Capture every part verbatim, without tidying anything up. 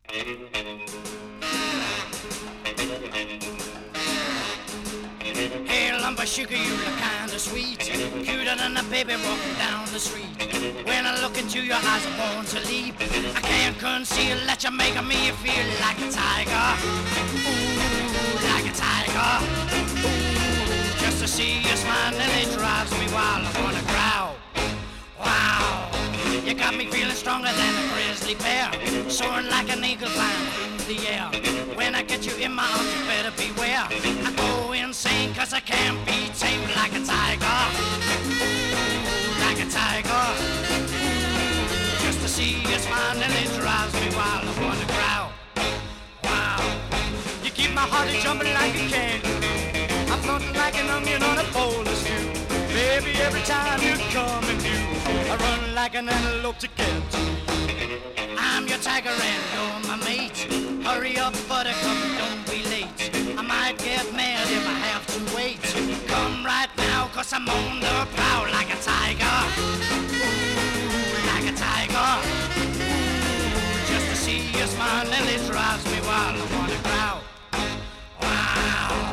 Hey, lump of sugar, you look kinda sweet, cuter than a baby walking down the street. When I look into your eyes, I want to leap. I can't conceal that you're making me feel like a tiger. Ooh, like a tiger. Ooh, just to see you smile, it drives me wild. I wanna growl. Wow, you got me feeling stronger than a grizzly bear, soaring like an eagle flying through the air. When I get you in my arms, you better beware. I go insane cause I can't be tamed like a tiger. Ooh, like a tiger. Ooh, just to see you smile and it drives me wild. I wanna growl. Wow, you keep my heart jumping like a can. I'm floating like an onion on a bowl of stew. Baby, every time you come in view, I run like an antelope to get to you. I'm your tiger and you're my mate. Hurry up, buttercup, don't be late. I might get mad if I have to wait. Come right now, cause I'm on the prowl like a tiger. Ooh, like a tiger. Ooh, just to see you smile and it drives me wild. I wanna growl. Wow.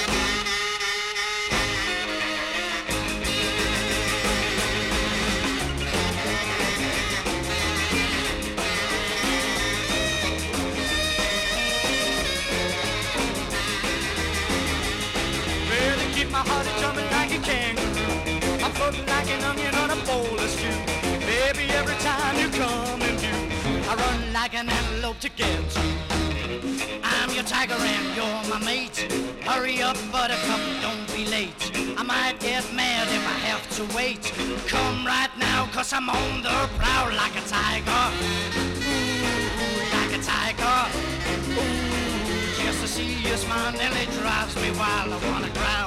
My heart is jumping like a kangaroo. I'm floating like an onion on a bowl of stew. Baby, every time you come in view, I run like an antelope to get you. I'm your tiger and you're my mate. Hurry up, buttercup, don't be late. I might get mad if I have to wait. Come right now, cause I'm on the prowl like a tiger. Ooh, like a tiger. Ooh, just to see you smile nearly drives me wild. I wanna growl.